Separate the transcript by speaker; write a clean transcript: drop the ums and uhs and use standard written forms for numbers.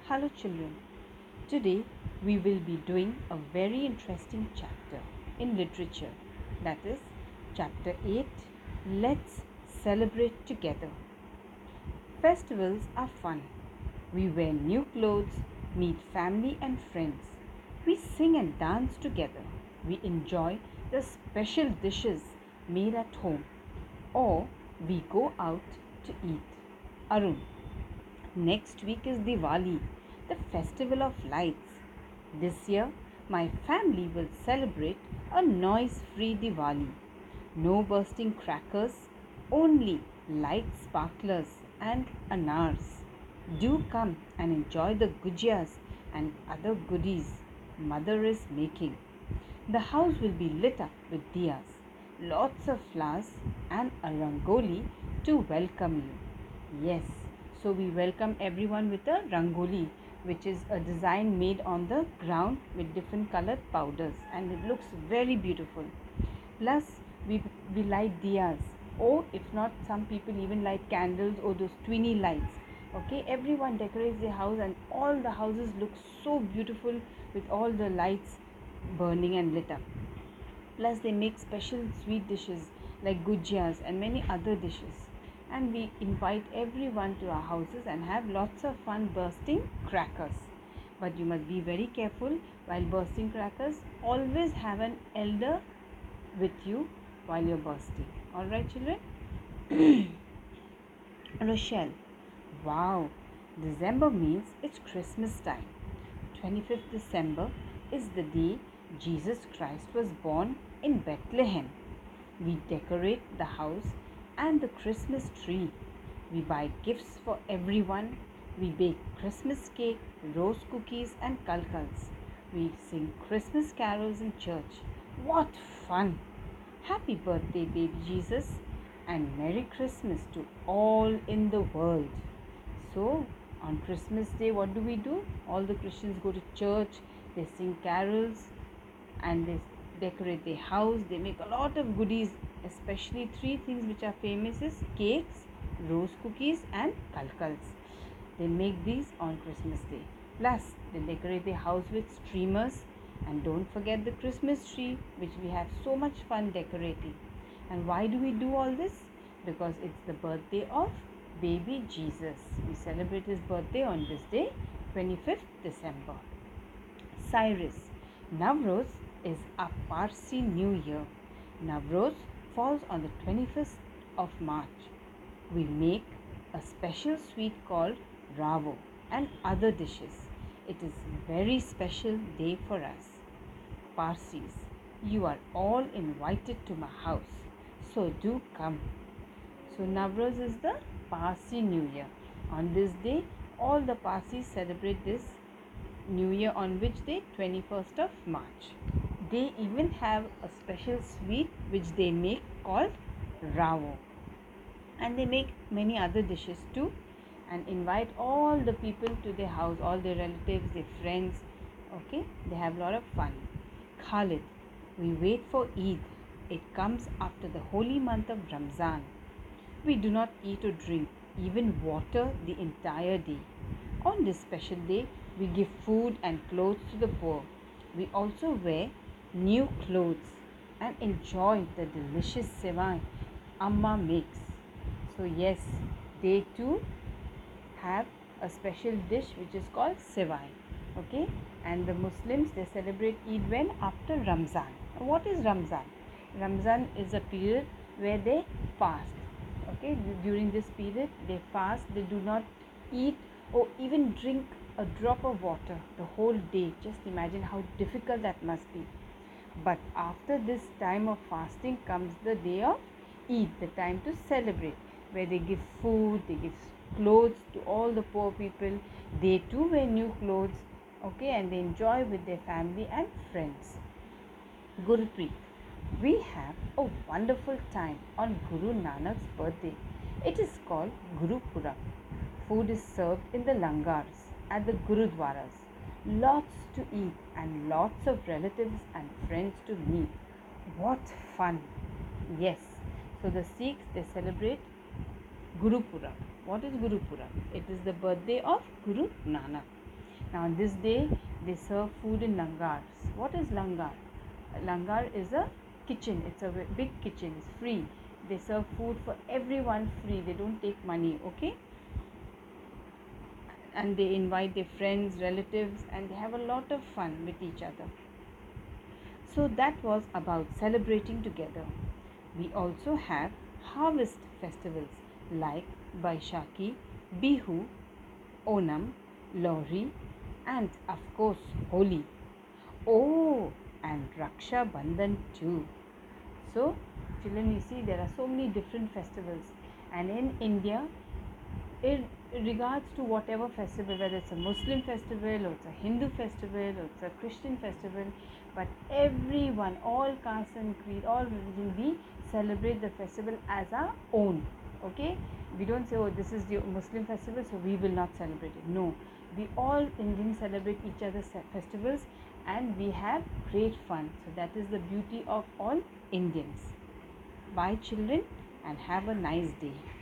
Speaker 1: Hello children. Today we will be doing a very interesting chapter in literature. That is chapter 8. Let's celebrate together. Festivals are fun. We wear new clothes, meet family and friends. We sing and dance together. We enjoy the special dishes made at home, or we go out to eat. Arun. Next week is Diwali, the festival of lights. This year, my family will celebrate a noise free Diwali. No bursting crackers, only light sparklers and anars. Do come and enjoy the gujiyas and other goodies mother is making. The house will be lit up with diyas, lots of flowers, and a rangoli to welcome you. Yes, so we welcome everyone with a rangoli, which is a design made on the ground with different colored powders, and it looks very beautiful. Plus, we light diyas, or if not, some people even light candles or those twinny lights. Okay, everyone decorates their house, and all the houses look so beautiful with all the lights burning and lit up. Plus, they make special sweet dishes like gujiyas and many other dishes. And we invite everyone to our houses and have lots of fun bursting crackers. But you must be very careful while bursting crackers. Always have an elder with you while you're bursting. Alright, children? Rochelle. Wow, December means it's Christmas time. 25th December is the day Jesus Christ was born in Bethlehem. We decorate the house and the Christmas tree. We buy gifts for everyone. We bake Christmas cake, rose cookies, and kalkals. We sing Christmas carols in church. What fun! Happy birthday, baby Jesus, and Merry Christmas to all in the world. So, on Christmas Day, what do? All the Christians go to church, they sing carols, and they decorate their house. They make a lot of goodies, especially three things which are famous is cakes, rose cookies, and kalkals. They make these on Christmas Day. Plus, they decorate their house with streamers, and don't forget the Christmas tree, which we have so much fun decorating. And why do we do all this? Because it's the birthday of baby Jesus. We celebrate his birthday on this day, 25th December. Cyrus. Navroz is a Parsi New Year. Navroz falls on the 25th of March. We make a special sweet called ravo and other dishes. It is a very special day for us. Parsis, you are all invited to my house, so do come. So Navroz is the Parsi New Year. On this day, all the Parsis celebrate this New Year on which day? 21st of March. They even have a special sweet which they make called ravo. And they make many other dishes too, and invite all the people to their house, all their relatives, their friends. Okay, they have a lot of fun. Khalid, we wait for Eid. It comes after the holy month of Ramzan. We do not eat or drink, even water, the entire day. On this special day, we give food and clothes to the poor. We also wear new clothes and enjoy the delicious sevai Amma makes. So yes, they too have a special dish which is called sevai. Okay, and the Muslims, they celebrate Eid when? After Ramzan. What is Ramzan? Ramzan is a period where they fast. Okay, during this period they fast, they do not eat or even drink a drop of water the whole day. Just imagine how difficult that must be. But after this time of fasting comes the day of Eid, the time to celebrate, where they give food, they give clothes to all the poor people. They too wear new clothes, okay, and they enjoy with their family and friends. Gurpreet. We have a wonderful time on Guru Nanak's birthday. It is called Guru Purab. Food is served in the langars at the Gurudwaras. Lots to eat and lots of relatives and friends to meet. What fun! Yes, so the Sikhs, they celebrate Guru Purab. What is Guru Purab? It is the birthday of Guru Nanak. Now on this day they serve food in langars. What is langar? Langar is a kitchen. It's a big kitchen. It's free. They serve food for everyone free. They don't take money. Okay. And they invite their friends, relatives, and they have a lot of fun with each other. So that was about celebrating together. We also have harvest festivals like Baishaki, Bihu, Onam, Lohri, and of course Holi. Oh, and Raksha Bandhan too. So, children, you see there are so many different festivals, and in India, in regards to whatever festival, whether it's a Muslim festival or it's a Hindu festival or it's a Christian festival, but everyone, all caste and creed, all religion, we celebrate the festival as our own. Okay, we don't say, oh, this is the Muslim festival, so we will not celebrate it. No, we all Indians celebrate each other's festivals, and we have great fun. So that is the beauty of all Indians. Bye children, and have a nice day.